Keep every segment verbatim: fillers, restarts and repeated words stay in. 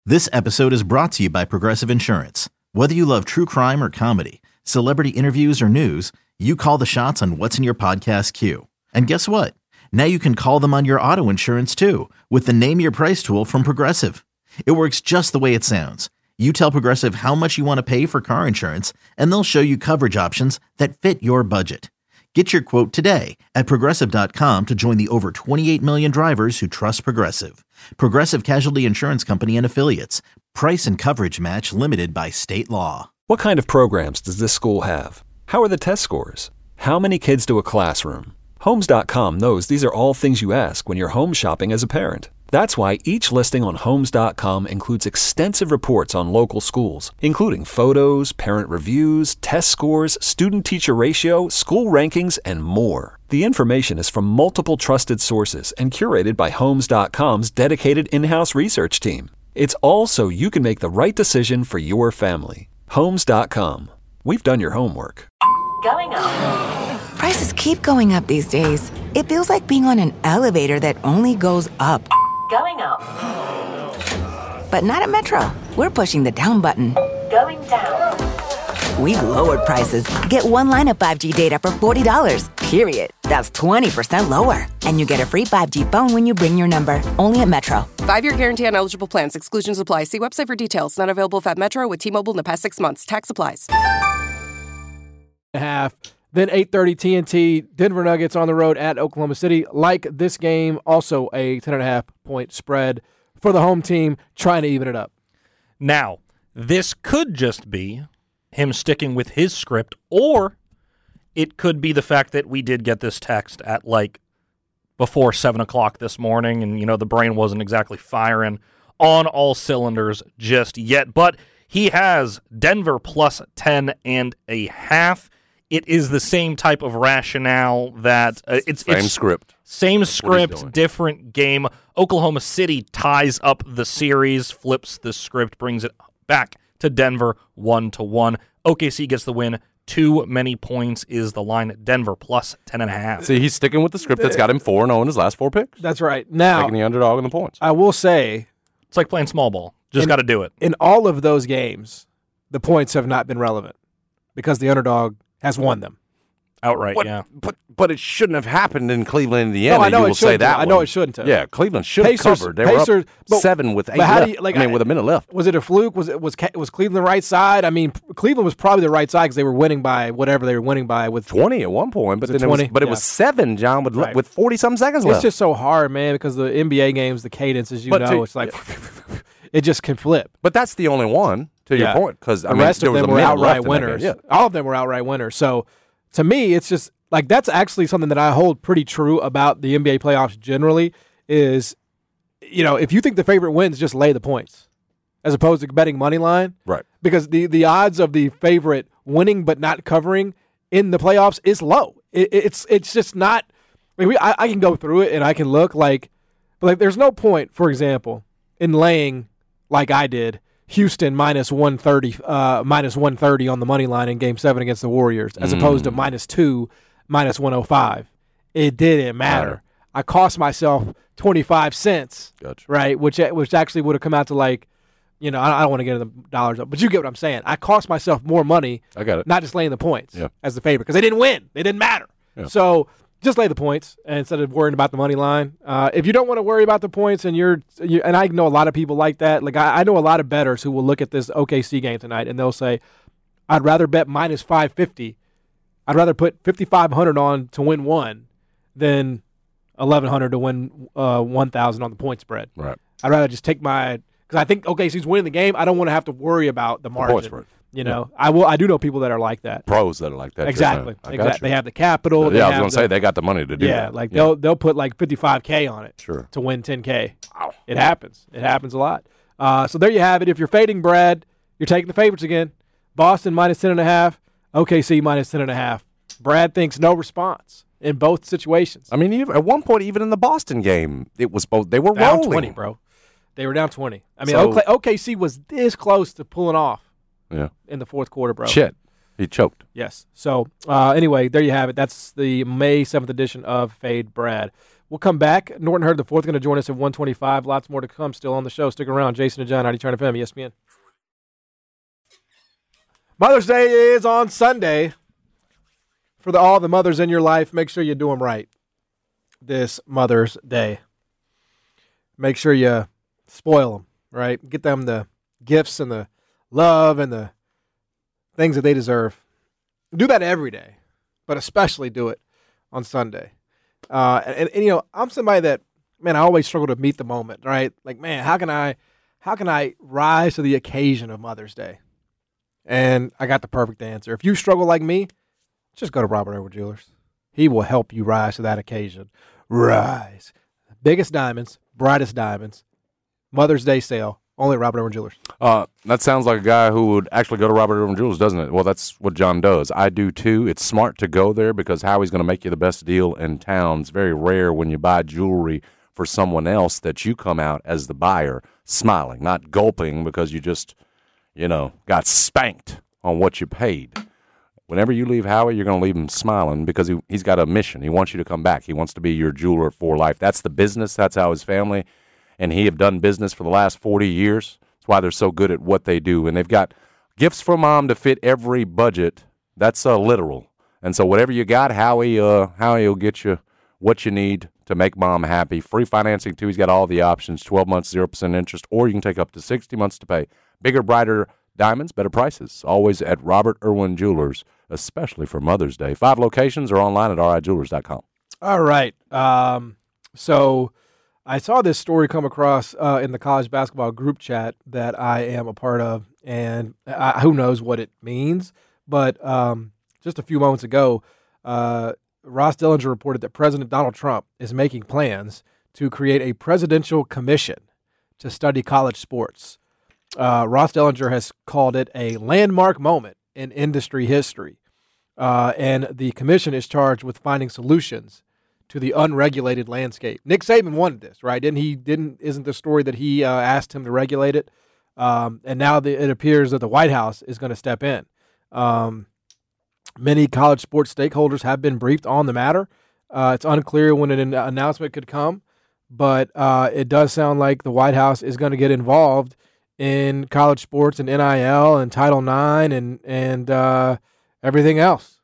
This episode is brought to you by Progressive Insurance. Whether you love true crime or comedy, celebrity interviews or news, you call the shots on what's in your podcast queue. And guess what? Now you can call them on your auto insurance too with the Name Your Price tool from Progressive. It works just the way it sounds. You tell Progressive how much you want to pay for car insurance, and they'll show you coverage options that fit your budget. Get your quote today at Progressive dot com to join the over twenty-eight million drivers who trust Progressive. Progressive Casualty Insurance Company and Affiliates. Price and coverage match limited by state law. What kind of programs does this school have? How are the test scores? How many kids to a classroom? Homes dot com knows these are all things you ask when you're home shopping as a parent. That's why each listing on Homes dot com includes extensive reports on local schools, including photos, parent reviews, test scores, student-teacher ratio, school rankings, and more. The information is from multiple trusted sources and curated by Homes dot com's dedicated in-house research team. It's all so you can make the right decision for your family. Homes dot com. We've done your homework. Going up. Prices keep going up these days. It feels like being on an elevator that only goes up. Going up. But not at Metro. We're pushing the down button. Going down. We've lowered prices. Get one line of five G data for forty dollars, period. That's twenty percent lower. And you get a free five G phone when you bring your number. Only at Metro. Five-year guarantee on eligible plans. Exclusions apply. See website for details. Not available if at Metro with T-Mobile in the past six months. Tax applies. Half. Then eight thirty T N T, Denver Nuggets on the road at Oklahoma City. Like this game, also a ten and a half point spread for the home team, trying to even it up. Now, this could just be him sticking with his script, or it could be the fact that we did get this text at like before seven o'clock this morning, and, you know, the brain wasn't exactly firing on all cylinders just yet. But he has Denver plus ten and a half. It is the same type of rationale that uh, it's same it's, script, same script, different game. Oklahoma City ties up the series, flips the script, brings it back to Denver one to one. O K C gets the win. Too many points is the line. Denver plus ten and a half. See, he's sticking with the script that's got him four and zero in his last four picks. That's right. Now taking the underdog in the points. I will say, it's like playing small ball. Just got to do it. In all of those games, the points have not been relevant because the underdog has won them outright. But, yeah, but but it shouldn't have happened in Cleveland, Indiana. No, I know you it will say shouldn't that. have. I know one. it shouldn't have. Yeah, Cleveland should have Pacers, covered. They Pacers, were up but, seven with eight but how left. do you, like, I mean, with a minute left. Was it a fluke? Was it was was Cleveland the right side? I mean, Cleveland was probably the right side because they were winning by whatever they were winning by with twenty at one point. But was then it it was, but it yeah. was seven, John, with right. with forty something seconds it's left. It's just so hard, man, because the N B A games, the cadence, as you but know, to, it's like it just can flip. But that's the only one. To yeah. your point, because the I mean, rest there of was them a were minute outright left winners. Yeah. All of them were outright winners. So to me, it's just like that's actually something that I hold pretty true about the N B A playoffs generally is, you know, if you think the favorite wins, just lay the points as opposed to betting money line. Right. Because the, the odds of the favorite winning but not covering in the playoffs is low. It, it's it's just not. I, mean, we, I, I can go through it and I can look like, but like there's no point, for example, in laying like I did. Houston minus one thirty, uh, minus one thirty on the money line in Game Seven against the Warriors, as mm. opposed to minus two, minus one hundred five. It didn't matter. matter. I cost myself twenty five cents, gotcha. right? Which which actually would have come out to like, you know, I, I don't want to get into the dollars up, but you get what I'm saying. I cost myself more money. I got it. Not just laying the points yeah. as the favorite because they didn't win. They didn't matter. Yeah. So. Just lay the points instead of worrying about the money line. Uh, if you don't want to worry about the points, and you're, you, and I know a lot of people like that. Like I, I know a lot of bettors who will look at this O K C game tonight and they'll say, "I'd rather bet minus five fifty. I'd rather put fifty five hundred on to win one than eleven hundred to win uh, one thousand on the point spread." Right. I'd rather just take my because I think O K C's winning the game. I don't want to have to worry about the margin. The point spread. You know, yeah. I will. I do know people that are like that. Pros that are like that. Exactly. Exactly. They have the capital. Yeah, I was going to say they got the money to do yeah, that. Like yeah, like they'll they'll put like fifty-five K on it. Sure. To win ten K. Wow. It happens. It happens a lot. Uh, so there you have it. If you're fading Brad, you're taking the favorites again. Boston minus ten and a half. O K C minus ten and a half. Brad thinks no response in both situations. I mean, even, at one point, even in the Boston game, it was both. They were down rolling. twenty, bro. They were down twenty. I mean, So- O K C was this close to pulling off. Yeah. In the fourth quarter, bro. Shit. He choked. Yes. So, uh, anyway, there you have it. That's the May seventh edition of Fade Brad. We'll come back. Norton Hurd the fourth going to join us at one twenty-five. Lots more to come still on the show. Stick around. Jason and John, ninety-two F M, E S P N. Mother's Day is on Sunday. For the, all the mothers in your life, make sure you do them right this Mother's Day. Make sure you spoil them, right? Get them the gifts and the love and the things that they deserve. Do that every day, but especially do it on Sunday. Uh, and, and, you know, I'm somebody that, man, I always struggle to meet the moment, right? Like, man, how can I, how can I rise to the occasion of Mother's Day? And I got the perfect answer. If you struggle like me, just go to Robert Irwin Jewelers. He will help you rise to that occasion. Rise. Biggest diamonds, brightest diamonds, Mother's Day sale, only at Robert Irwin Jewelers. Uh, that sounds like a guy who would actually go to Robert Irwin Jewelers, doesn't it? Well, that's what John does. I do too. It's smart to go there because Howie's going to make you the best deal in town. It's very rare when you buy jewelry for someone else that you come out as the buyer smiling, not gulping because you just, you know, got spanked on what you paid. Whenever you leave Howie, you're going to leave him smiling because he, he's got a mission. He wants you to come back. He wants to be your jeweler for life. That's the business. That's how his family and he have done business for the last forty years. That's why they're so good at what they do. And they've got gifts for mom to fit every budget. That's uh, literal. And so whatever you got, Howie, uh, Howie will get you what you need to make mom happy. Free financing, too. He's got all the options, twelve months, zero percent interest, or you can take up to sixty months to pay. Bigger, brighter diamonds, better prices. Always at Robert Irwin Jewelers, especially for Mother's Day. Five locations are online at r i jewelers dot com. All right. Um, so I saw this story come across uh, in the college basketball group chat that I am a part of, and I, who knows what it means. But um, just a few moments ago, uh, Ross Dellinger reported that President Donald Trump is making plans to create a presidential commission to study college sports. Uh, Ross Dellinger has called it a landmark moment in industry history. Uh, and the commission is charged with finding solutions to the unregulated landscape. Nick Saban wanted this, right? Didn't he? Didn't isn't the story that he uh, asked him to regulate it? Um, and now the, it appears that the White House is going to step in. Um, many college sports stakeholders have been briefed on the matter. Uh, it's unclear when an announcement could come, but uh, it does sound like the White House is going to get involved in college sports and N I L and Title nine and and uh, everything else.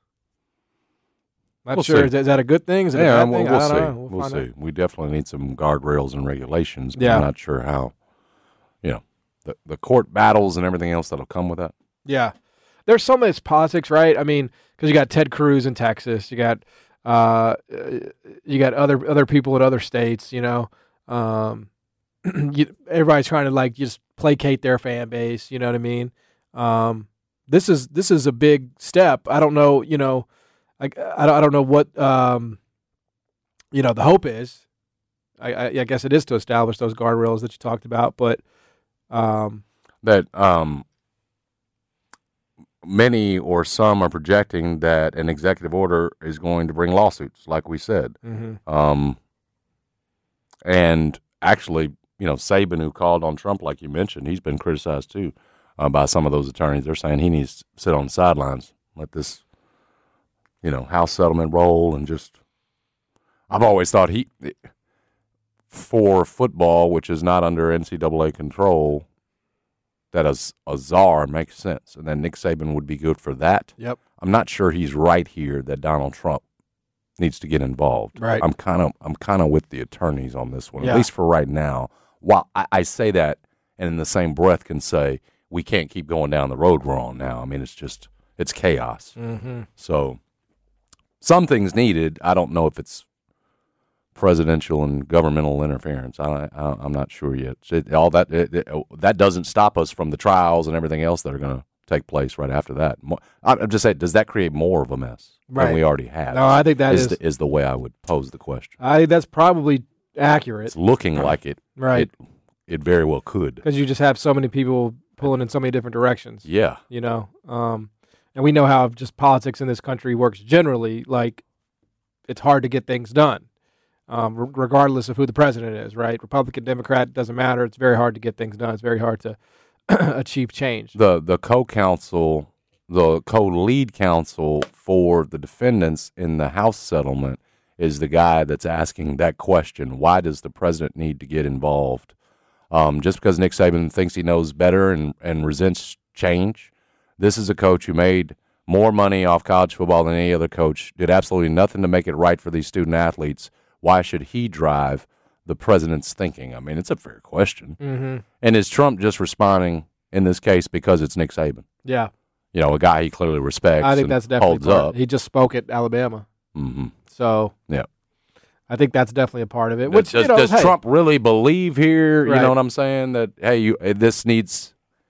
Not We'll sure. see. Is that, is that a good thing? Is it Yeah, a bad we'll, thing? we'll I don't see. know. We'll, We'll, find see. out. We definitely need some guardrails and regulations, but Yeah. I'm not sure how, you know, the, the court battles and everything else that'll come with that. Yeah. There's some of this politics, right? I mean, because you got Ted Cruz in Texas. You got uh, you got other other people in other states, you know. Um, you, everybody's trying to, like, just placate their fan base, you know what I mean? Um, this is this is a big step. I don't know, you know, I, I, don't, I don't know what, um, you know, the hope is. I, I, I guess it is to establish those guardrails that you talked about, but um, That um, many or some are projecting that an executive order is going to bring lawsuits, like we said. mhm. Um, and actually, you know, Saban, who called on Trump, like you mentioned, he's been criticized too uh, by some of those attorneys. They're saying he needs to sit on the sidelines, let this, you know, House settlement roll, and just. I've always thought he, for football, which is not under N C double A control, that a, a czar makes sense, and then Nick Saban would be good for that. Yep. I'm not sure he's right here that Donald Trump needs to get involved. Right. I'm kind of I'm kind of with the attorneys on this one, Yeah. at least for right now. While I, I say that, and in the same breath can say we can't keep going down the road we're on now. I mean, it's just it's chaos. Mm-hmm. So some things needed. I don't know if it's presidential and governmental interference. I, I I'm not sure yet. It, all that it, it, that doesn't stop us from the trials and everything else that are going to take place right after that. Mo- I'm just saying, does that create more of a mess Right. than we already have? No, I think that is is- the, is the way I would pose the question. I think that's probably accurate. It's looking like it. Right. It, it very well could. Because you just have so many people pulling in so many different directions. Yeah. You know, um, and we know how just politics in this country works generally. Like, it's hard to get things done, um, r- regardless of who the president is, right? Republican, Democrat, doesn't matter. It's very hard to get things done. It's very hard to achieve change. The the co-counsel, the co-lead counsel for the defendants in the House settlement is the guy that's asking that question. Why does the president need to get involved? Um, just because Nick Saban thinks he knows better and, and resents change. This is a coach who made more money off college football than any other coach, did absolutely nothing to make it right for these student athletes. Why should he drive the president's thinking? I mean, it's a fair question. Mm-hmm. And is Trump just responding in this case because it's Nick Saban? Yeah. You know, a guy he clearly respects. I think and that's definitely holds part. up. He just spoke at Alabama. Mm-hmm. So, yeah. I think that's definitely a part of it. Which, does you know, does hey, Trump really believe here? Right. You know what I'm saying? That hey, you this needs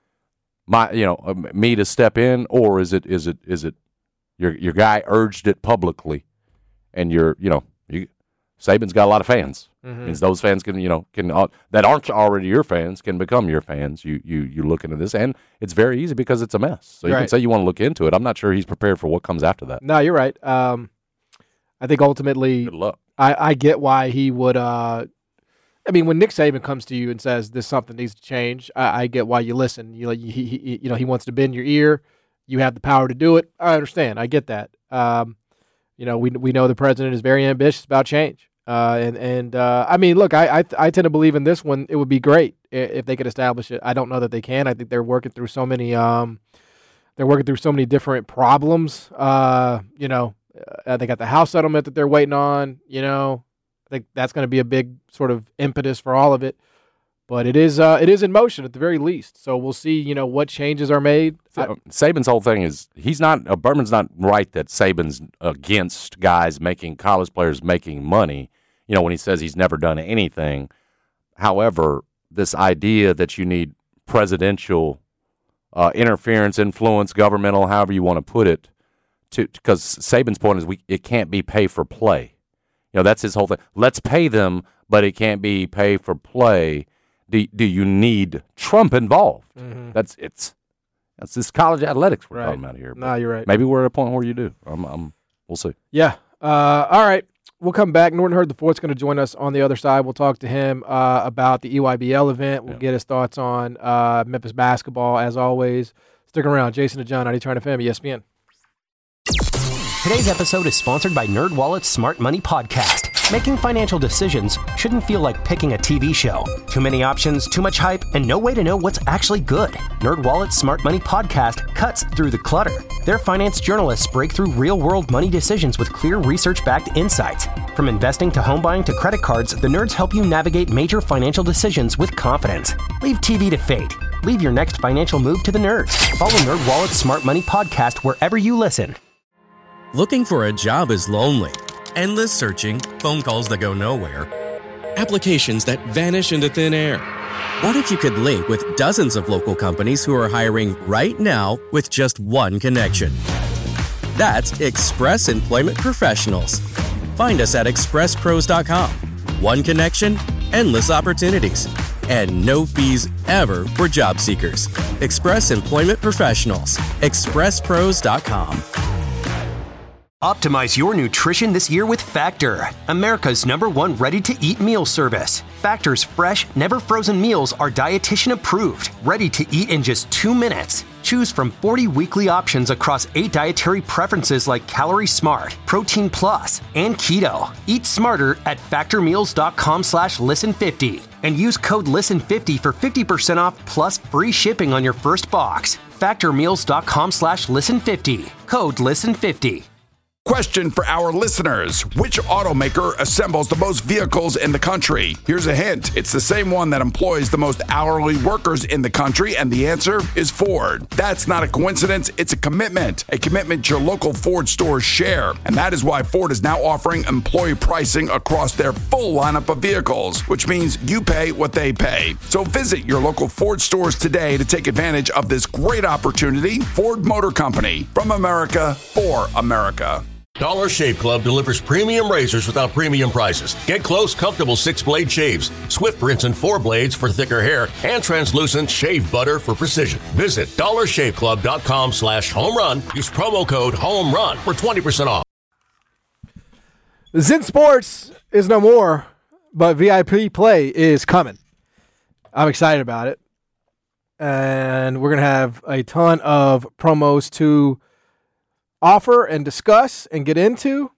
my you know uh, me to step in, or is it is it is it your your guy urged it publicly, and you're you know you, Saban's got a lot of fans. Mm-hmm. Means those fans can you know can uh, that aren't already your fans can become your fans. You you you look into this, and it's very easy because it's a mess. So you right. can say you want to look into it. I'm not sure he's prepared for what comes after that. No, you're right. Um, I think ultimately, Good luck. I, I get why he would. Uh, I mean, when Nick Saban comes to you and says this something needs to change, I, I get why you listen. You like he, he you know he wants to bend your ear. You have the power to do it. I understand. I get that. Um, you know, we we know the president is very ambitious about change. Uh, and and uh, I mean, look, I, I I tend to believe in this one. It would be great if they could establish it. I don't know that they can. I think they're working through so many. Um, they're working through so many different problems. Uh, you know, uh, they got the House settlement that they're waiting on. You know, I think that's going to be a big sort of impetus for all of it. But it is uh, it is in motion at the very least. So we'll see. You know, what changes are made. So, I, Saban's whole thing is he's not. Uh, Berman's not right that Saban's against guys making college players making money. You know, when he says he's never done anything. However, this idea that you need presidential uh, interference, influence, governmental, however you want to put it, to because Saban's point is we it can't be pay for play. You know, that's his whole thing. Let's pay them, but it can't be pay for play. Do do you need Trump involved? Mm-hmm. That's it's that's this college athletics we're right. talking about here. No, you're right. Maybe we're at a point where you do. I'm, I'm, we'll see. Yeah. Uh, all right. We'll come back. Norton Hurd the fourth is going to join us on the other side. We'll talk to him uh, about the E Y B L event. We'll yeah. get his thoughts on uh, Memphis basketball, as always. Stick around. Jason and John, ninety-two F M, E S P N. Today's episode is sponsored by NerdWallet's Smart Money Podcast. Making financial decisions shouldn't feel like picking a T V show. Too many options, too much hype, and no way to know what's actually good. NerdWallet's Smart Money Podcast cuts through the clutter. Their finance journalists break through real-world money decisions with clear research-backed insights. From investing to home buying to credit cards, the nerds help you navigate major financial decisions with confidence. Leave T V to fate. Leave your next financial move to the nerds. Follow NerdWallet's Smart Money Podcast wherever you listen. Looking for a job is lonely. Endless searching, phone calls that go nowhere, applications that vanish into thin air. What if you could link with dozens of local companies who are hiring right now with just one connection? That's Express Employment Professionals. Find us at express pros dot com. One connection, endless opportunities, and no fees ever for job seekers. Express Employment Professionals. express pros dot com. Optimize your nutrition this year with Factor, America's number one ready-to-eat meal service. Factor's fresh, never-frozen meals are dietitian approved, ready to eat in just two minutes. Choose from forty weekly options across eight dietary preferences like Calorie Smart, Protein Plus, and Keto. Eat smarter at factormeals.com slash listen50 and use code listen fifty for fifty percent off plus free shipping on your first box. factormeals.com slash listen50. Code listen fifty. Question for our listeners. Which automaker assembles the most vehicles in the country? Here's a hint. It's the same one that employs the most hourly workers in the country, and the answer is Ford. That's not a coincidence. It's a commitment. A commitment your local Ford stores share. And that is why Ford is now offering employee pricing across their full lineup of vehicles, which means you pay what they pay. So visit your local Ford stores today to take advantage of this great opportunity. Ford Motor Company. From America, for America. Dollar Shave Club delivers premium razors without premium prices. Get close, comfortable six-blade shaves, swift rinse and four blades for thicker hair, and translucent shave butter for precision. Visit dollar shave club dot com slash home run. Use promo code HOMERUN for twenty percent off. Zen Sports is no more, but V I P play is coming. I'm excited about it. And we're going to have a ton of promos to offer and discuss and get into.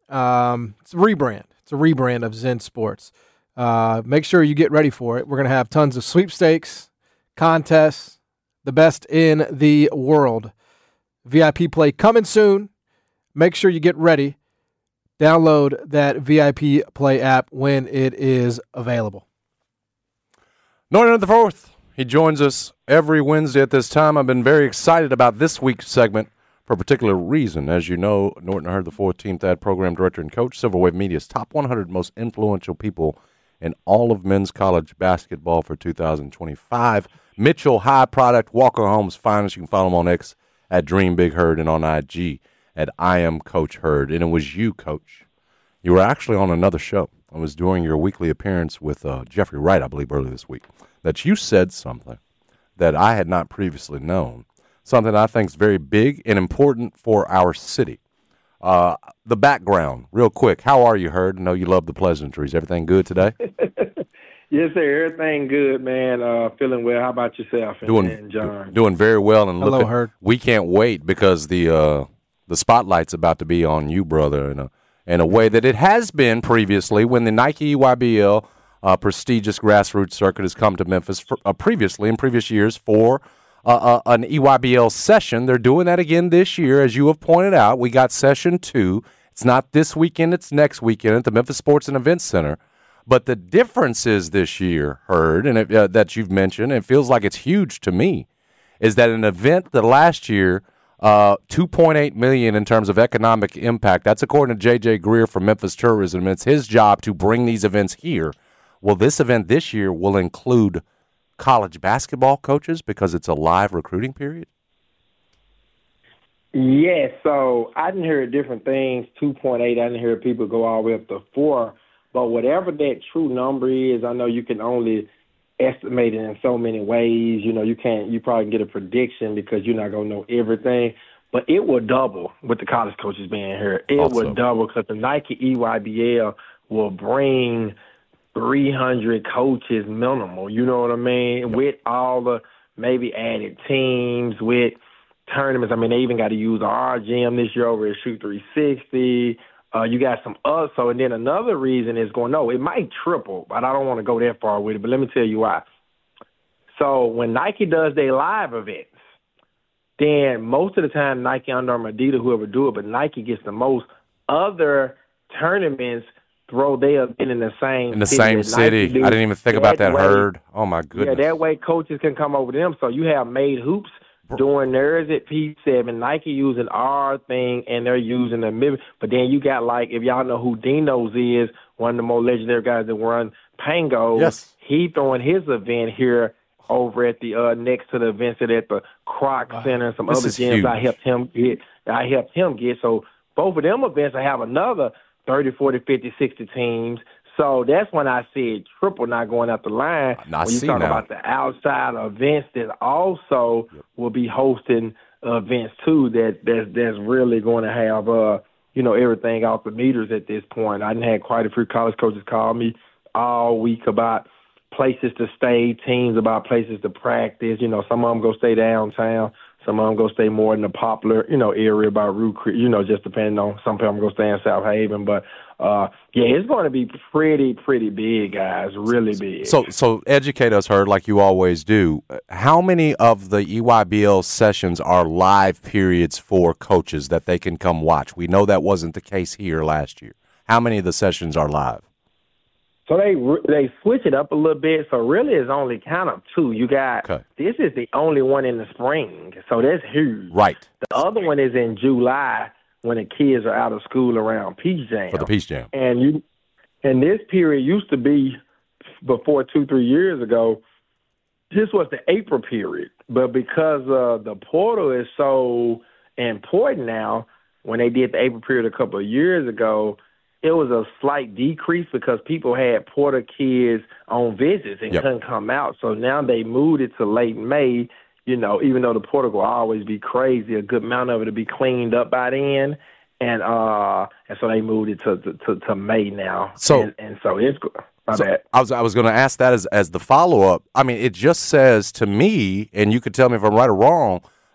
Um, it's a rebrand. It's a rebrand of Zen Sports. Uh, make sure you get ready for it. We're going to have tons of sweepstakes, contests, the best in the world. V I P play coming soon. Make sure you get ready. Download that V I P Play app when it is available. Norton the Fourth. He joins us every Wednesday at this time. I've been very excited about this week's segment for a particular reason. As you know, Norton Hurd the fourteenth Ad Program Director and Coach, Silver Wave Media's top one hundred most influential people in all of men's college basketball for two thousand twenty-five. Mitchell High Product, Walker Homes Finest. You can follow him on X at Dream Big Herd and on I G at I Am Coach Hurd. And it was you, Coach. You were actually on another show. It was during your weekly appearance with uh, Jeffrey Wright, I believe, earlier this week, that you said something that I had not previously known, something I think is very big and important for our city. Uh, the background, real quick. How are you, Hurd? I know you love the pleasantries. Everything good today? Yes, sir. Everything good, man. Uh, feeling well. How about yourself and, doing, and John? Doing very well. And Hello, look, Hurd. We can't wait because the uh, the spotlight's about to be on you, brother, in a, in a way that it has been previously when the Nike E Y B L uh, prestigious grassroots circuit has come to Memphis for, uh, previously in previous years for uh, uh, an E Y B L session. They're doing that again this year, as you have pointed out. We got session two. It's not this weekend. It's next weekend at the Memphis Sports and Events Center. But the difference is this year, Hurd, and it, uh, that you've mentioned, it feels like it's huge to me, is that an event that last year, uh, two point eight million dollars in terms of economic impact, that's according to J J Greer from Memphis Tourism. It's his job to bring these events here. Well, this event this year will include college basketball coaches because it's a live recruiting period? Yes, so I didn't hear different things, two point eight. I didn't hear people go all the way up to four. But whatever that true number is, I know you can only estimate it in so many ways. You know, you can't, you probably can get a prediction because you're not going to know everything. But it will double with the college coaches being here. It Also. will double because the Nike E Y B L will bring three hundred coaches minimal. You know what I mean? Yep. With all the maybe added teams, with tournaments. I mean, they even got to use our gym this year over at Shoot three sixty. Uh, you got some other, so and then another reason is going, no, it might triple, but I don't want to go that far with it, but let me tell you why. So when Nike does their live events, then most of the time Nike, Under Armour, Adidas, whoever do it, but Nike gets the most. Other tournaments throw their event in the same In the city same that city. Nike do. I didn't even think about that, way- Hurd. Oh, my goodness. Yeah, that way coaches can come over to them. So you have Made Hoops doing theirs at P seven, Nike using our thing, and they're using the mid. But then you got, like, if y'all know who Dino's is, one of the more legendary guys that run Pango. Yes. He throwing his event here over at the uh, next to the events at the Croc Wow. Center and some This other is gyms huge. I helped him get. I helped him get. So both of them events, I have another thirty, forty, fifty, sixty teams. So that's when I said triple not going out the line. I when you see talk now. about the outside events that also will be hosting events too, that that's, that's really going to have uh you know everything off the meters at this point. I done had quite a few college coaches call me all week about places to stay, teams about places to practice. You know, some of them go stay downtown. Some of them go stay more in the popular, you know, area by Root Creek, you know, just depending on. Some people go stay in South Haven. But, uh, yeah, it's going to be pretty, pretty big, guys, really big. So, so educate us, Hurd, like you always do. How many of the E Y B L sessions are live periods for coaches that they can come watch? We know that wasn't the case here last year. How many of the sessions are live? So they they switch it up a little bit. So really it's only kind of two. You got Okay. this is the only one in the spring. So that's huge. Right. The other one is in July when the kids are out of school around Peach Jam. For the Peach Jam. And you and this period used to be before two, three years ago, this was the April period. But because uh, the portal is so important now, when they did the April period a couple of years ago, it was a slight decrease because people had Porter kids on visits and Yep. couldn't come out. So now they moved it to late May, you know, even though the Porter will always be crazy, a good amount of it will be cleaned up by then. And uh, and so they moved it to to, to, to May now. So- and, and so it's my So bad. I was I was going to ask that as as the follow up. I mean, it just says to me, and you could tell me if I'm right or wrong,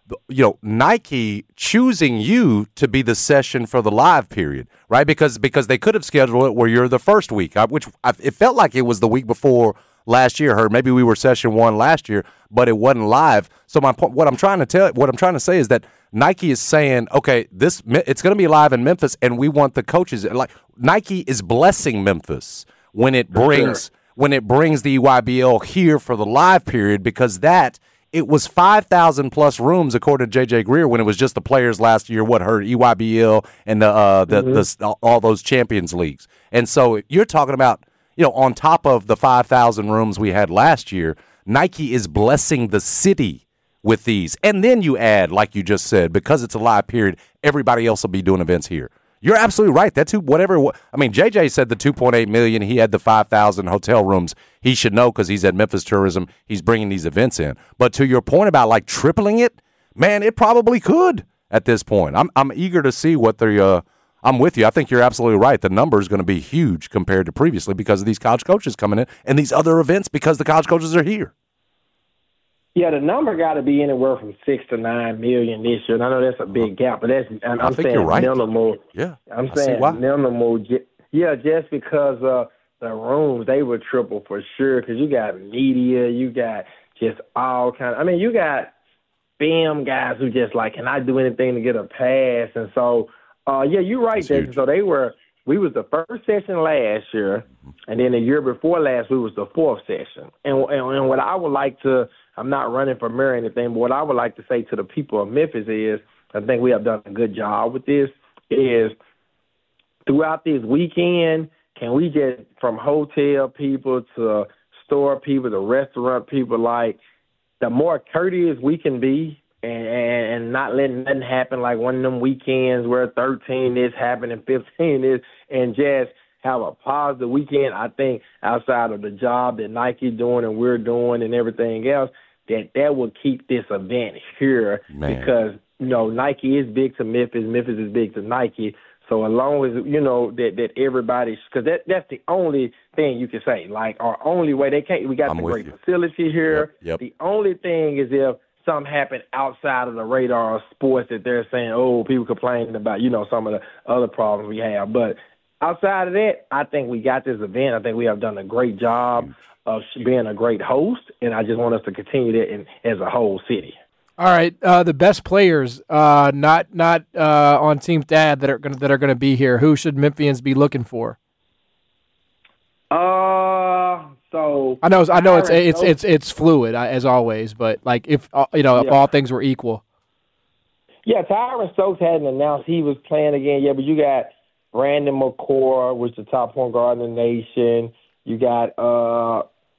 you know, Nike choosing you to be the session for the live period, right? Because because they could have scheduled it where you're the first week, which I, it felt like it was the week before last year. Heard maybe we were session one last year, but it wasn't live. So my point, what I'm trying to tell, what I'm trying to say is that Nike is saying, okay, this it's going to be live in Memphis, and we want the coaches. Like Nike is blessing Memphis when it brings sure. when it brings the E Y B L here for the live period, because that. It was five thousand plus rooms, according to J J Greer, when it was just the players last year, what heard E Y B L and the, uh, the, mm-hmm. the all those Champions Leagues. And so you're talking about, you know, on top of the five thousand rooms we had last year, Nike is blessing the city with these. And then you add, like you just said, because it's a live period, everybody else will be doing events here. You're absolutely right. That's who, whatever. I mean, J J said the two point eight million dollars. He had the five thousand hotel rooms. He should know because he's at Memphis Tourism. He's bringing these events in. But to your point about like tripling it, man, it probably could at this point. I'm I'm eager to see what they're. Uh, I'm with you. I think you're absolutely right. The number is going to be huge compared to previously because of these college coaches coming in and these other events because the college coaches are here. Yeah, the number got to be anywhere from six to nine million this year. And I know that's a big gap, but that's I'm, I I'm think saying you're right. minimal. Yeah, I'm I saying see why. minimal. Yeah, just because uh, the rooms they would triple for sure. Because you got media, you got just all kind. Of, I mean, you got film guys who just like, can I do anything to get a pass? And so, uh, yeah, you're right, Jason. So they were. We was the first session last year, and then the year before last, we was the fourth session. And, and, and what I would like to, I'm not running for mayor or anything, but what I would like to say to the people of Memphis is, I think we have done a good job with this, is throughout this weekend, can we just, from hotel people to store people to restaurant people, like the more courteous we can be, And, and not letting nothing happen like one of them weekends where thirteen is happening, fifteen is, and just have a positive weekend. I think outside of the job that Nike doing and we're doing and everything else, that that will keep this event here. Man. Because, you know, Nike is big to Memphis, Memphis is big to Nike. So as long as, you know, that, that everybody, because that, that's the only thing you can say. Like, our only way, they can't, we got I'm the great you. facility here. Yep, yep. The only thing is if something happened outside of the radar of sports that they're saying, oh, people complaining about, you know, some of the other problems we have. But outside of that, I think we got this event. I think we have done a great job of being a great host, and I just want us to continue that in, as a whole city. All right, uh, the best players, uh, not not uh, on Team Dad that are going that are going to be here. Who should Memphians be looking for? Uh, so I know I know it's it's it's it's fluid as always, but like if you know if yeah. all things were equal. Yeah, Tyron Stokes hadn't announced he was playing again yet, but you got Brandon McCord, which is the top point guard in the nation. You got uh,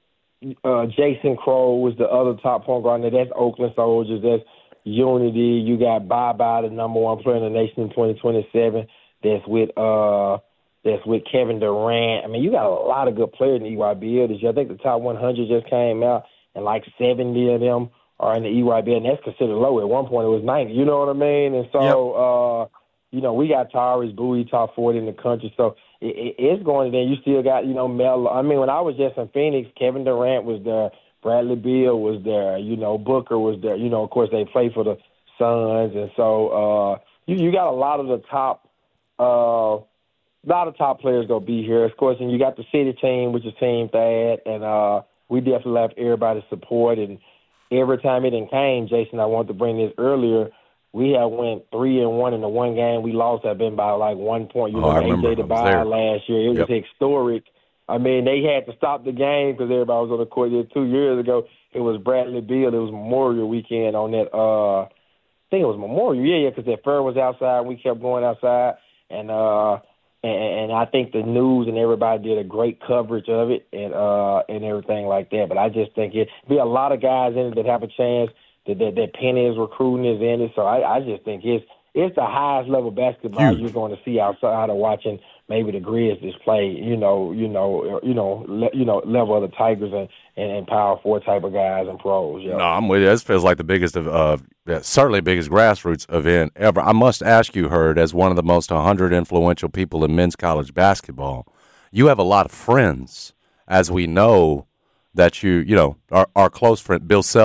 uh, Jason Crow, was the other top point guard. That's Oakland Soldiers. That's Unity. You got Bye Bye, the number one player in the nation in twenty twenty-seven. That's with uh, that's with Kevin Durant. I mean, you got a lot of good players in the E Y B L this year. I think the top one hundred just came out, and like seventy of them are in the E Y B L, and that's considered low. At one point, it was ninety. You know what I mean? And so, yep. uh, you know, we got Tyrese Bowie, top forty in the country. So it, it, it's going to then. You still got, you know, Mel. I mean, when I was just in Phoenix, Kevin Durant was there. Bradley Beal was there. You know, Booker was there. You know, of course, they play for the Suns. And so uh, you, you got a lot of the top uh, – a lot of top players going to be here. Of course, and you got the city team, which is Team Thad, and uh, we definitely have everybody's support. And every time it didn't came, Jason, I wanted to bring this earlier, we have went three and one in the one game we lost. Have been by like one point. You oh, know, I remember. A J DeBuy last year. It yep. was historic. I mean, they had to stop the game because everybody was on the court there two years ago. It was Bradley Beal. It was Memorial Weekend on that. Uh, I think it was Memorial. Yeah, yeah, because that fair was outside. We kept going outside, and uh, and, and I think the news and everybody did a great coverage of it and uh, and everything like that. But I just think it be a lot of guys in it that have a chance. That that, that Penny is recruiting is in it. So I, I just think it's it's the highest level basketball Huge. You're going to see outside of watching maybe the Grizzlies play, you know, you know, you know, le, you know, level of the Tigers and, and, and Power Four type of guys and pros. Yeah. No, I'm with you. This feels like the biggest of, uh, certainly biggest grassroots event ever. I must ask you, Hurd, as one of the most one hundred influential people in men's college basketball, you have a lot of friends, as we know that you, you know, our, our close friend Bill Self.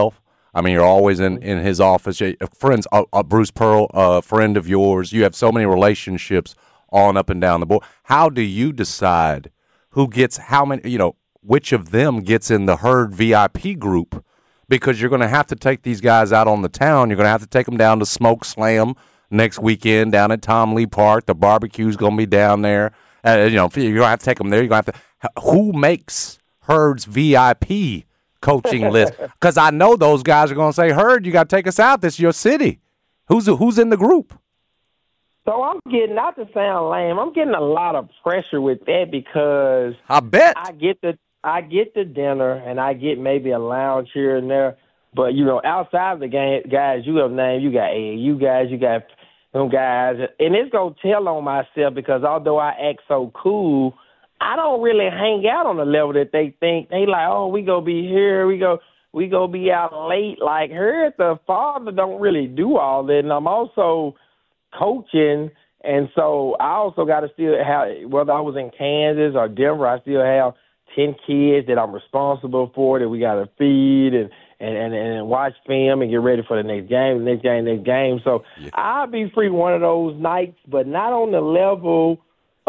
I mean, you're always in, in his office. Friends, uh, uh, Bruce Pearl, a uh, friend of yours. You have so many relationships on up and down the board. How do you decide who gets how many, you know, which of them gets in the Herd V I P group? Because you're going to have to take these guys out on the town. You're going to have to take them down to Smoke Slam next weekend down at Tom Lee Park. The barbecue's going to be down there. Uh, you know, you're going to have to take them there. You're going to have to. Who makes Herd's V I P coaching list? Because I know those guys are going to say, Herd, you got to take us out. This is your city. Who's who's in the group? So I'm getting, not to sound lame, I'm getting a lot of pressure with that because I bet I get the I get the dinner and I get maybe a lounge here and there, but you know, outside of the game, guys you have named, you got A A U guys, you got them guys, and it's gonna tell on myself because although I act so cool, I don't really hang out on the level that they think. They like, oh, we gonna be here, we go, we gonna be out late. Like her, the father don't really do all that, and I'm also coaching, and so I also got to still have, whether I was in Kansas or Denver, I still have ten kids that I'm responsible for that we got to feed and, and, and, and watch film and get ready for the next game, the next game, next game. So yeah. I'll be free one of those nights, but not on the level,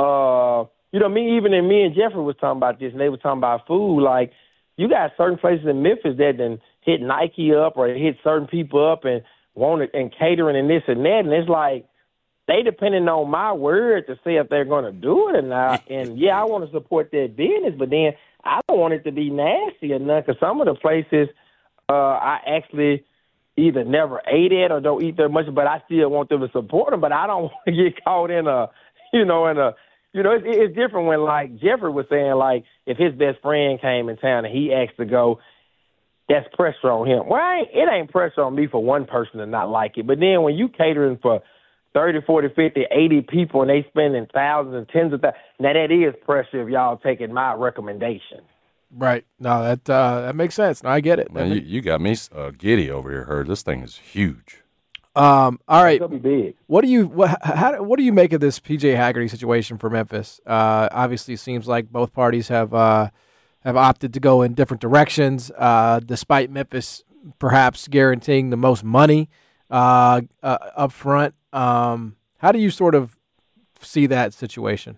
uh, you know, me, even and me and Jeffrey was talking about this, and they were talking about food. Like, you got certain places in Memphis that then hit Nike up or hit certain people up and want it, and catering and this and that, and it's like, they depending on my word to see if they're going to do it or not. And, yeah, I want to support their business, but then I don't want it to be nasty or nothing because some of the places uh, I actually either never ate at or don't eat there much, but I still want them to support them. But I don't want to get caught in a, you know, in a, you know, it's, it's different when, like, Jeffrey was saying, like, if his best friend came in town and he asked to go, that's pressure on him. Well, I ain't, it ain't pressure on me for one person to not like it. But then when you catering for thirty, forty, fifty, eighty people, and they spending thousands and tens of thousands. Now, that is pressure if y'all taking my recommendation. Right. No, that uh, that makes sense. No, I get it. Man, you, you got me uh, giddy over here, Herd. This thing is huge. Um. All right. It's gonna be big. What do you what how, what do you make of this P J Haggerty situation for Memphis? Uh, obviously, it seems like both parties have uh, have opted to go in different directions, uh, despite Memphis perhaps guaranteeing the most money uh, uh, up front. Um, how do you sort of see that situation?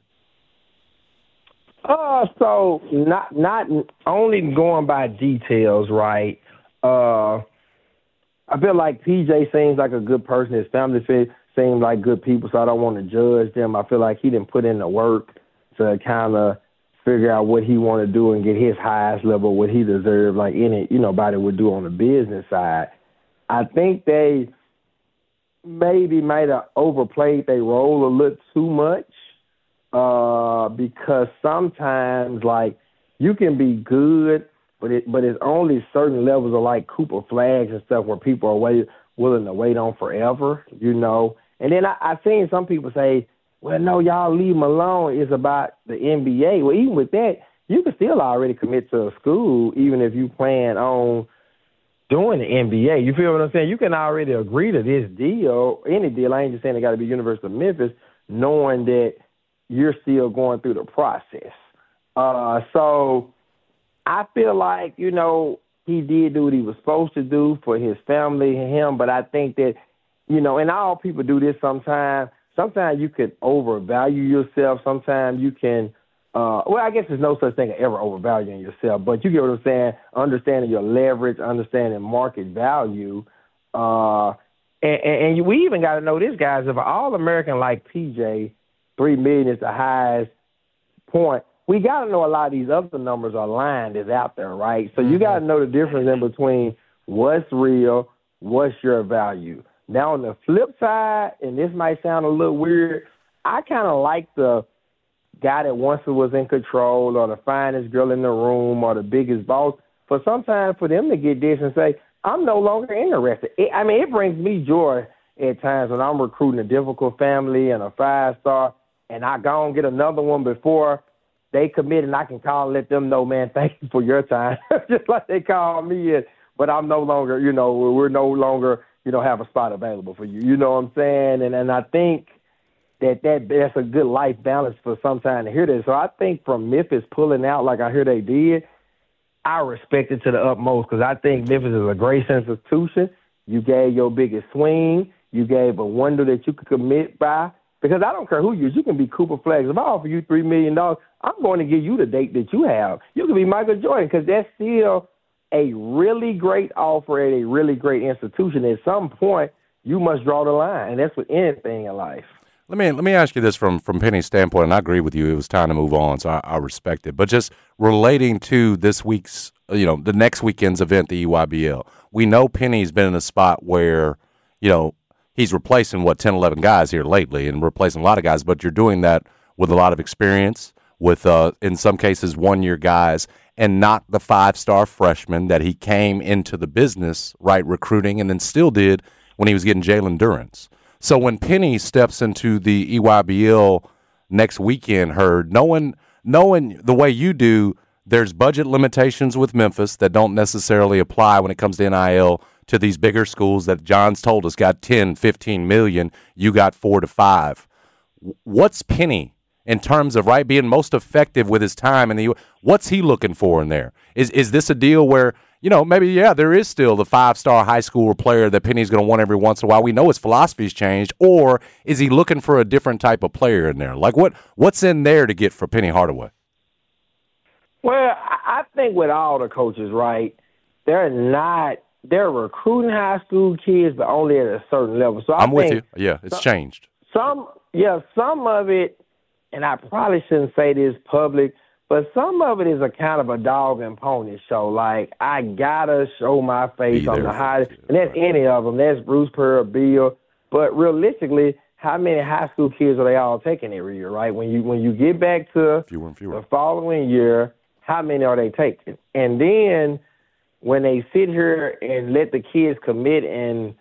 Uh, so not not only going by details, right? Uh, I feel like P J seems like a good person. His family seems like good people, so I don't want to judge them. I feel like he didn't put in the work to kind of figure out what he want to do and get his highest level, what he deserves, like any you know body would do on the business side. I think they maybe might have overplayed their role a little too much uh, because sometimes, like, you can be good, but it but it's only certain levels of, like, Cooper flags and stuff where people are wait, willing to wait on forever, you know. And then I, I've seen some people say, well, no, y'all leave them alone. It's about the N B A. Well, even with that, you can still already commit to a school even if you plan on doing the N B A. You feel what I'm saying? You can already agree to this deal, any deal. I ain't just saying it got to be University of Memphis, knowing that you're still going through the process. Uh, so I feel like, you know, he did do what he was supposed to do for his family and him, but I think that, you know, and all people do this sometimes. Sometimes you could overvalue yourself. Sometimes you can Uh, well, I guess there's no such thing as ever overvaluing yourself, but you get what I'm saying, understanding your leverage, understanding market value. Uh, and, and, and we even got to know this, guys, if an All-American like P J, three million dollars is the highest point, we got to know a lot of these other numbers are lying that's out there, right? So you got to know the difference in between what's real, what's your value. Now, on the flip side, and this might sound a little weird, I kind of like the guy that once was in control or the finest girl in the room or the biggest boss, for sometimes for them to get this and say, I'm no longer interested. It, I mean, it brings me joy at times when I'm recruiting a difficult family and a five-star, and I go and get another one before they commit, and I can call and let them know, man, thank you for your time, just like they call me, in, but I'm no longer, you know, we're no longer, you know, have a spot available for you. You know what I'm saying? And, and I think that, that that's a good life balance for some time to hear this. So I think from Memphis pulling out like I hear they did, I respect it to the utmost because I think Memphis is a great institution. You gave your biggest swing. You gave a window that you could commit by. Because I don't care who you is. You can be Cooper Flags. If I offer you three million dollars, I'm going to give you the date that you have. You can be Michael Jordan because that's still a really great offer at a really great institution. At some point, you must draw the line, and that's with anything in life. Let me let me ask you this from, from Penny's standpoint, and I agree with you. It was time to move on, so I, I respect it. But just relating to this week's, you know, the next weekend's event, the E Y B L, we know Penny's been in a spot where, you know, he's replacing, what, ten, eleven guys here lately and replacing a lot of guys, but you're doing that with a lot of experience, with, uh, in some cases, one-year guys, and not the five-star freshman that he came into the business, right, recruiting, and then still did when he was getting Jalen Durrance. So when Penny steps into the E Y B L next weekend, Herd, knowing, knowing the way you do, there's budget limitations with Memphis that don't necessarily apply when it comes to N I L to these bigger schools that John's told us got ten, fifteen million. You got four to five. What's Penny in terms of, right, being most effective with his time in the what's he looking for in there? Is is this a deal where, you know, maybe, yeah, there is still the five-star high school player that Penny's going to want every once in a while. We know his philosophy's changed. Or is he looking for a different type of player in there? Like, what what's in there to get for Penny Hardaway? Well, I think with all the coaches, right, they're not – they're recruiting high school kids, but only at a certain level. So I I'm with think you. Yeah, it's some, changed. Some – yeah, some of it, and I probably shouldn't say this public, but some of it is a kind of a dog and pony show. Like, I got to show my face on the high, and that's any of them. That's Bruce Pearl, Bill. But realistically, how many high school kids are they all taking every year, right? When you when you get back to fewer and fewer. The following year, how many are they taking? And then when they sit here and let the kids commit in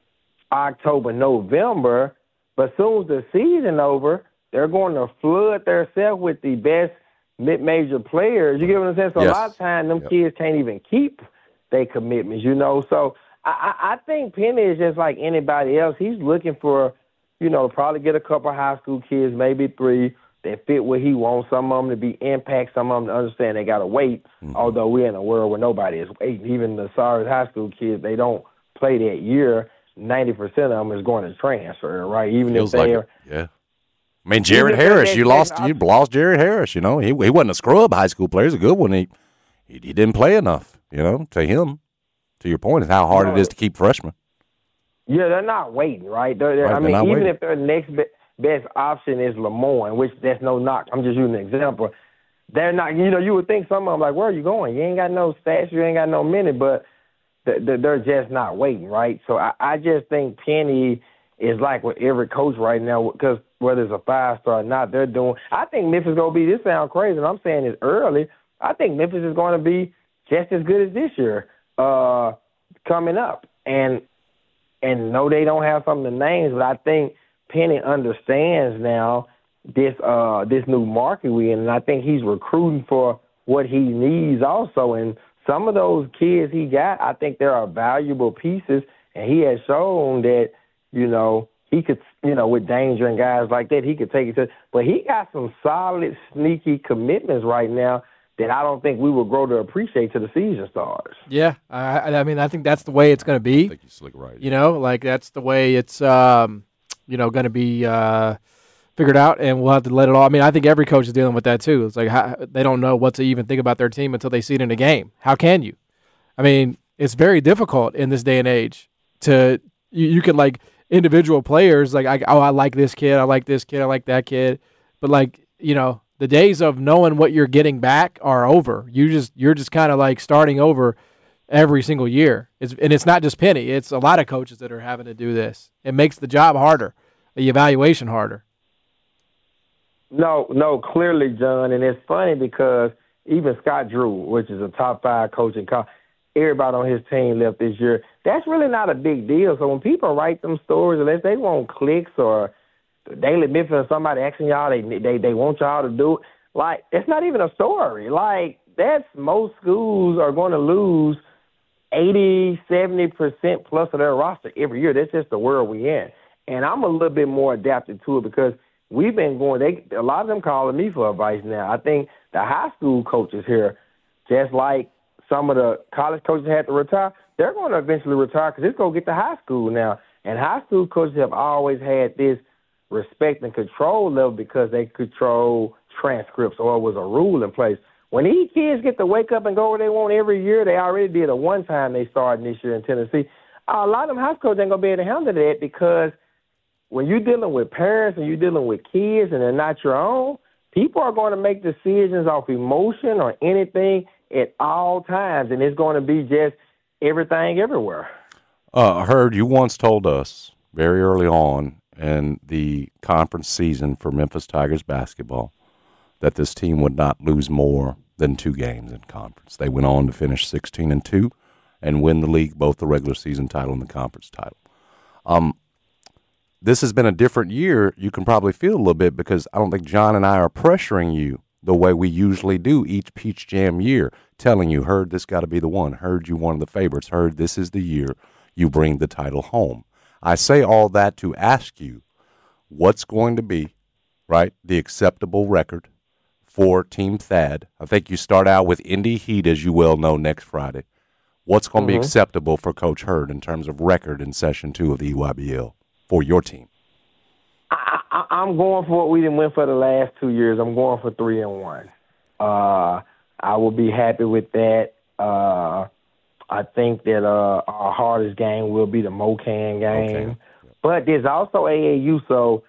October, November, but as soon as the season over, they're going to flood themselves with the best mid-major players. You get what I'm saying? So Yes. a lot of times them Yep. kids can't even keep their commitments, you know. So I, I I think Penny is just like anybody else. He's looking for, you know, probably get a couple high school kids, maybe three, that fit what he wants. Some of them to be impact, some of them to understand they got to wait, Mm-hmm. although we're in a world where nobody is waiting. Even the sorry high school kids, they don't play that year. ninety percent of them is going to transfer, right? Even Feels if like they're it. Yeah. I mean, Jared Even if Harris, they- you they- lost I- you lost Jared Harris, you know. He he wasn't a scrub high school player. He's a good one. He, he he didn't play enough, you know, to him. To your point is how hard No. it is to keep freshmen. Yeah, they're not waiting, right? They're, they're, Right, I they're mean, not even waiting. if their next be- best option is Lemoyne, which that's no knock. I'm just using an example. They're not, you know, you would think some of them like, where are you going? You ain't got no stats, you ain't got no minute, but th- th- they're just not waiting, right? So I, I just think Penny is like with every coach right now, because whether it's a five-star or not, they're doing – I think Memphis is going to be – this sounds crazy, and I'm saying this early. I think Memphis is going to be just as good as this year uh, coming up. And and no, they don't have some of the names, but I think Penny understands now this uh, this new market we're in, and I think he's recruiting for what he needs also. And some of those kids he got, I think there are valuable pieces, and he has shown that, you know, he could, you know, with Danger and guys like that, he could take it to – but he got some solid, sneaky commitments right now that I don't think we will grow to appreciate till the season starts. Yeah, I, I mean, I think that's the way it's going to be. I think you slick right. You know, like that's the way it's, um, you know, going to be uh, figured out, and we'll have to let it all. I mean, I think every coach is dealing with that too. It's like how, they don't know what to even think about their team until they see it in a game. How can you? I mean, it's very difficult in this day and age to you, you can like individual players like I, oh I like this kid, I like this kid, I like that kid, but like you know. The days of knowing what you're getting back are over. You just you're just kind of like starting over every single year. It's, and it's not just Penny. It's a lot of coaches that are having to do this. It makes the job harder, the evaluation harder. No, no, clearly, John, and it's funny because even Scott Drew, which is a top five coach in college, everybody on his team left this year. That's really not a big deal. So when people write them stories, unless they want clicks or the Daily Memphis or somebody asking y'all, they, they they want y'all to do it. Like, it's not even a story. Like, that's most schools are going to lose eighty, seventy percent plus of their roster every year. That's just the world we're in. And I'm a little bit more adapted to it because we've been going, they a lot of them calling me for advice now. I think the high school coaches here, just like some of the college coaches had to retire, they're going to eventually retire because it's going to get to high school now. And high school coaches have always had this respect and control level because they control transcripts or it was a rule in place. When these kids get to wake up and go where they want every year, they already did it one time they started this year in Tennessee. A lot of them high school coaches ain't going to be able to handle that because when you're dealing with parents and you're dealing with kids and they're not your own, people are going to make decisions off emotion or anything at all times, and it's going to be just everything everywhere. Uh, I heard you once told us very early on in the conference season for Memphis Tigers basketball that this team would not lose more than two games in conference. They went on to finish sixteen and two and win the league, both the regular season title and the conference title. Um, this has been a different year. You can probably feel a little bit because I don't think John and I are pressuring you the way we usually do each Peach Jam year, telling you, heard this got to be the one, heard you one of the favorites, heard this is the year you bring the title home. I say all that to ask you what's going to be, right, the acceptable record for Team Thad. I think you start out with Indy Heat, as you well know, next Friday. What's going to mm-hmm. be acceptable for Coach Hurd in terms of record in Session two of the E Y B L for your team? I, I, I'm going for what we didn't win for the last two years. I'm going for three and one. Uh, I will be happy with that. Uh, I think that uh, our hardest game will be the Mocan game. Okay. But there's also A A U, so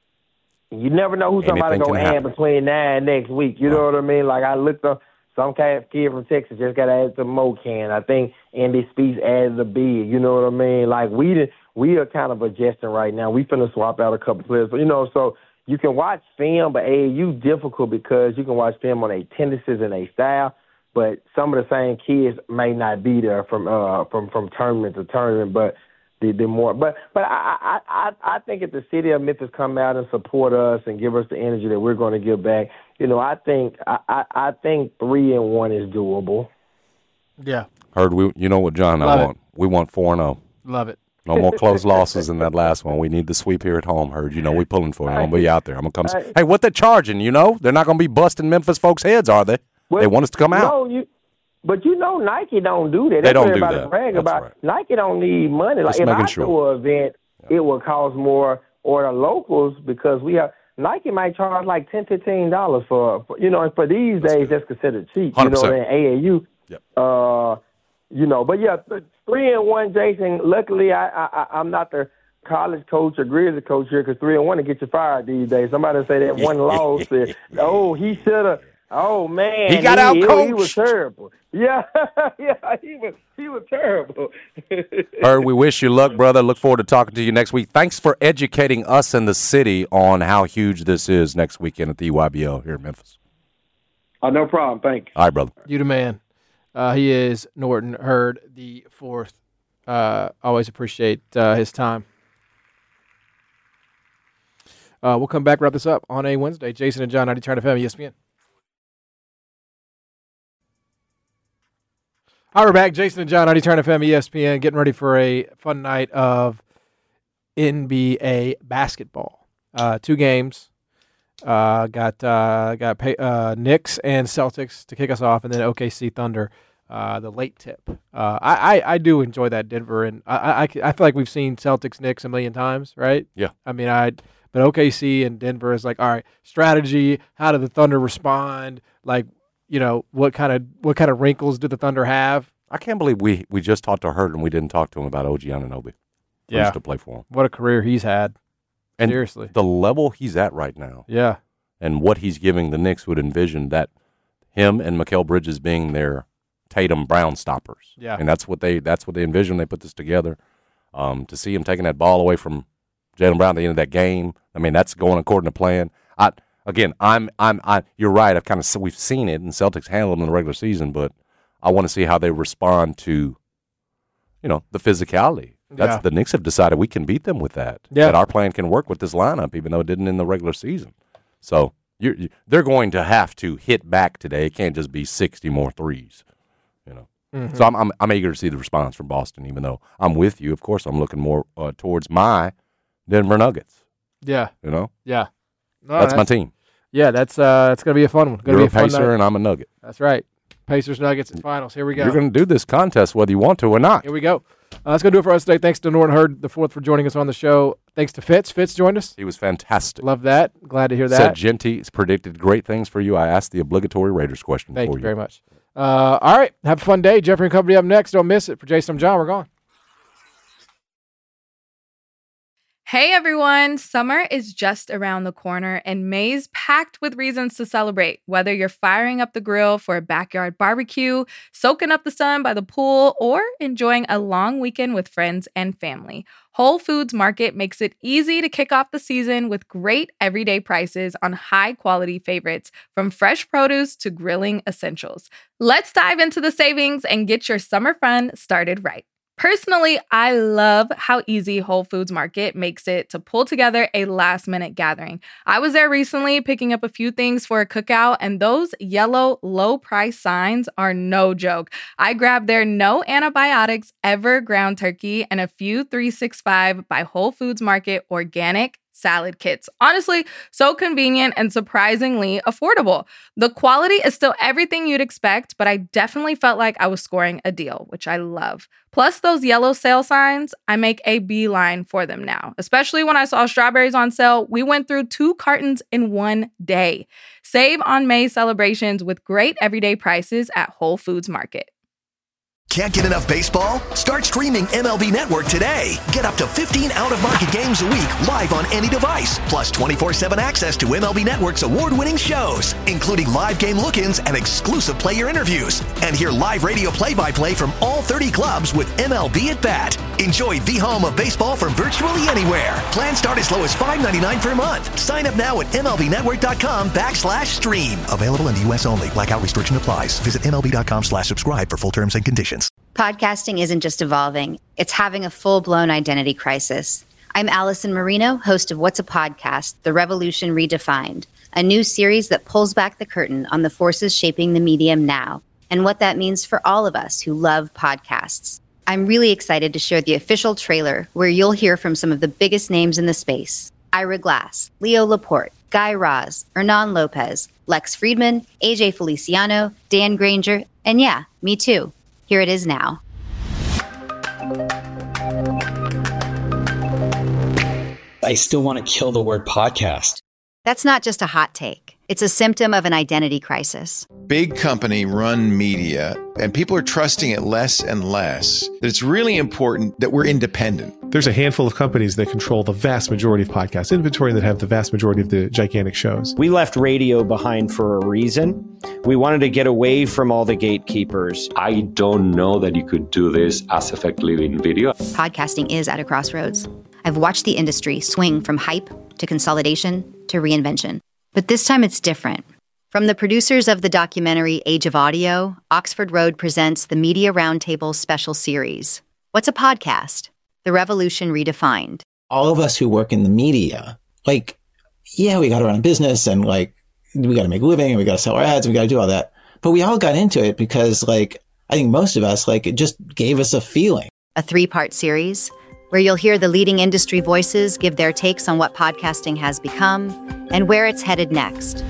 you never know who somebody going to add between now and next week. You right. know what I mean? Like I looked up, some kind of kid from Texas just got added to Mocan. I think Andy Speaks added a big. You know what I mean? Like we did, we are kind of adjusting right now. We finna swap out a couple players, but you know, so you can watch film, but A A U difficult because you can watch film on their tendencies and their style. But some of the same kids may not be there from uh from, from tournament to tournament, but the, the more. But but I, I I I think if the city of Memphis come out and support us and give us the energy that we're going to give back, you know, I think I, I, I think three and one is doable. Yeah. Heard we. You know what, John? Love I want. It. We want four and zero. Love it. No more close losses in that last one. We need the sweep here at home, Heard. You know, we pulling for you. I'm going to be out there. I'm going to come. Hey, what they charging, you know? They're not going to be busting Memphis folks' heads, are they? Well, they want us to come out. No, you, but you know Nike don't do that. They That's don't do that. Brag That's about. right. Nike don't need money. Like Just if I sure. do an event, yeah. it will cost more, or the locals, because we have – Nike might charge like ten dollars, fifteen dollars for, for, you know, for these that's days, good. That's considered cheap. one hundred percent. You know, in A A U. Yep. Uh, you know, but yeah, three and one, Jason. Luckily, I, I I'm not the college coach or Grizzly coach here because three and one to get you fired these days. Somebody say that one loss. Said, oh, he should have. Oh man, he got out coached. He was terrible. Yeah, yeah, he was he was terrible. Heard, we wish you luck, brother. Look forward to talking to you next week. Thanks for educating us in the city on how huge this is next weekend at the E Y B L here in Memphis. Oh, no problem. Thank you. All right, brother. You the man. Uh, he is Norton Hurd the fourth. Uh, always appreciate uh, his time. Uh, we'll come back, wrap this up on a Wednesday. Jason and John, ninety Turn F M, E S P N. All right, we're back. Jason and John, ninety Turn F M, E S P N, getting ready for a fun night of N B A basketball. Uh, two games. Uh, got uh, got pay, uh, Knicks and Celtics to kick us off, and then O K C Thunder, uh, the late tip. Uh, I, I, I do enjoy that Denver, and I, I, I feel like we've seen Celtics Knicks a million times, right? Yeah. I mean, I but O K C and Denver is like, all right, strategy. How do the Thunder respond? Like, you know, what kind of what kind of wrinkles do the Thunder have? I can't believe we, we just talked to Hurd and we didn't talk to him about O G Anunoby. Yeah, used to play for him. What a career he's had. And seriously, the level he's at right now. Yeah. And what he's giving the Knicks would envision that him and Mikal Bridges being their Tatum Brown stoppers. Yeah. And that's what they that's what they envision. They put this together. Um, to see him taking that ball away from Jaylen Brown at the end of that game, I mean, that's going according to plan. I again, I'm I'm I you're right. I've kind of we've seen it, and Celtics handled them in the regular season, but I want to see how they respond to, you know, the physicality. That's yeah. the Knicks have decided we can beat them with that. Yeah. That our plan can work with this lineup, even though it didn't in the regular season. So you're, you, they're going to have to hit back today. It can't just be sixty more threes, you know. Mm-hmm. So I'm, I'm I'm eager to see the response from Boston, even though I'm with you. Of course, I'm looking more uh, towards my Denver Nuggets. Yeah. You know. Yeah. No, that's, that's my team. Yeah, that's uh, that's gonna be a fun one. Gonna You're be a, a fun Pacer night. and I'm a Nugget. That's right. Pacers Nuggets and finals. Here we go. You're going to do this contest whether you want to or not. Here we go. Uh, that's going to do it for us today. Thanks to Norton Hurd the fourth for joining us on the show. Thanks to Fitz. Fitz joined us. He was fantastic. Love that. Glad to hear that. Said Genty predicted great things for you. I asked the obligatory Raiders question Thank for you. you. very much. Uh, all right. Have a fun day. Jeffrey and Company up next. Don't miss it. For Jason, I'm John. We're gone. Hey everyone, summer is just around the corner and May's packed with reasons to celebrate. Whether you're firing up the grill for a backyard barbecue, soaking up the sun by the pool, or enjoying a long weekend with friends and family, Whole Foods Market makes it easy to kick off the season with great everyday prices on high-quality favorites, from fresh produce to grilling essentials. Let's dive into the savings and get your summer fun started right. Personally, I love how easy Whole Foods Market makes it to pull together a last-minute gathering. I was there recently picking up a few things for a cookout, and those yellow low-price signs are no joke. I grabbed their no antibiotics ever ground turkey and a few three sixty-five by Whole Foods Market organic salad kits. Honestly, so convenient and surprisingly affordable. The quality is still everything you'd expect, but I definitely felt like I was scoring a deal, which I love. Plus those yellow sale signs, I make a beeline for them now. Especially when I saw strawberries on sale, we went through two cartons in one day. Save on May celebrations with great everyday prices at Whole Foods Market. Can't get enough baseball? Start streaming M L B Network today. Get up to fifteen out-of-market games a week live on any device, plus twenty-four seven access to M L B Network's award-winning shows, including live game look-ins and exclusive player interviews. And hear live radio play-by-play from all thirty clubs with M L B at Bat. Enjoy the home of baseball from virtually anywhere. Plans start as low as five ninety-nine per month. Sign up now at MLBnetwork.com backslash stream. Available in the U S only. Blackout restriction applies. Visit MLB.com slash subscribe for full terms and conditions. Podcasting isn't just evolving, it's having a full-blown identity crisis. I'm Allison Marino, host of What's a Podcast? The Revolution Redefined, a new series that pulls back the curtain on the forces shaping the medium now and what that means for all of us who love podcasts. I'm really excited to share the official trailer where you'll hear from some of the biggest names in the space. Ira Glass, Leo Laporte, Guy Raz, Hernan Lopez, Lex Friedman, A J Feliciano, Dan Granger, and yeah, me too. Here it is now. I still want to kill the word podcast. That's not just a hot take. It's a symptom of an identity crisis. Big company run media, and people are trusting it less and less. That it's really important that we're independent. There's a handful of companies that control the vast majority of podcast inventory and that have the vast majority of the gigantic shows. We left radio behind for a reason. We wanted to get away from all the gatekeepers. I don't know that you could do this as effectively in video. Podcasting is at a crossroads. I've watched the industry swing from hype to consolidation to reinvention. But this time it's different. From the producers of the documentary Age of Audio, Oxford Road presents the Media Roundtable special series. What's a podcast? The Revolution Redefined. All of us who work in the media, like, yeah, we got to run a business and like, we got to make a living and we got to sell our ads and we got to do all that. But we all got into it because like, I think most of us, like, it just gave us a feeling. A three-part series where you'll hear the leading industry voices give their takes on what podcasting has become and where it's headed next.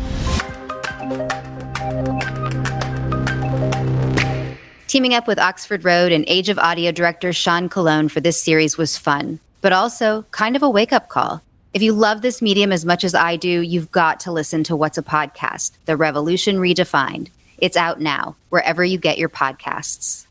Teaming up with Oxford Road and Age of Audio director Sean Colon for this series was fun, but also kind of a wake-up call. If you love this medium as much as I do, you've got to listen to What's a Podcast? The Revolution Redefined. It's out now, wherever you get your podcasts.